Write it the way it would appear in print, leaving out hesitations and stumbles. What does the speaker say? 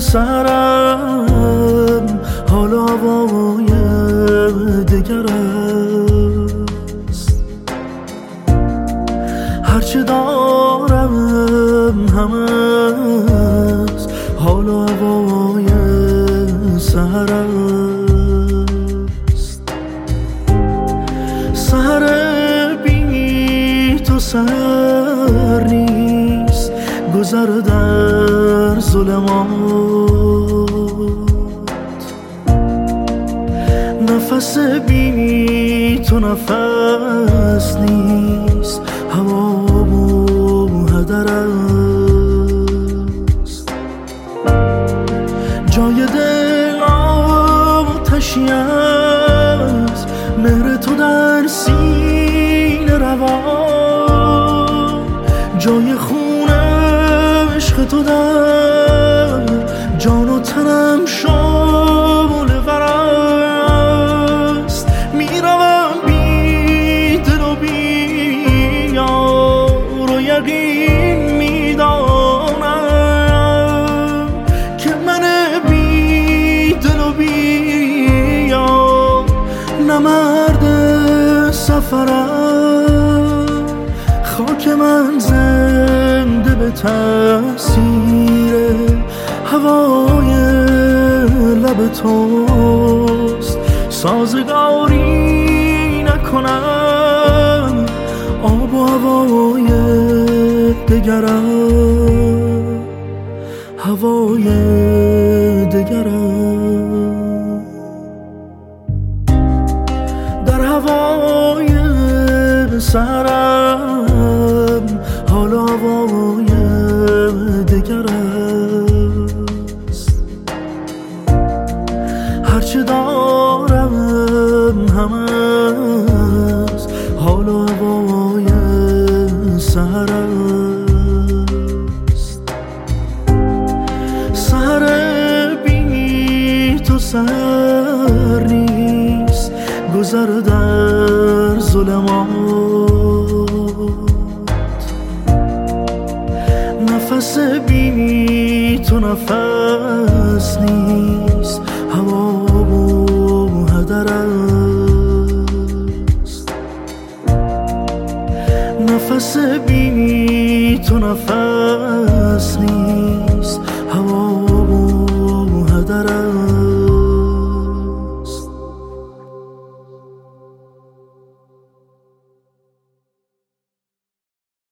سرم حال هوای دگر است. هرچه دارم هم از حال هوای سحر است. سحر بی تو سحر نیست، گذر در ظلمات. نفس بی تو نفس نیست، هوا و هدر است. جای دل آتشی است، مهر تو در سینه روان. جای خون عشق تو در جان و تنم شعله ور است. میروم بی دل و بی یار و یقین میدانم که من بی دل و بی یار نه مرد سفرم. خاک من زنده به تأثیر هوای لب توست. سازگاری نکنم آب و هوای دگرم، هوای دگرم. در هوای سرم حال هوای دگر است. هرچه دارم هم از حال هوای سحر است. سحر بی تو سحر نیست، گذر در ظلمات. نفس بی تو نفس نیست، هوا و هدر است. نفس بی تو نفس نیست.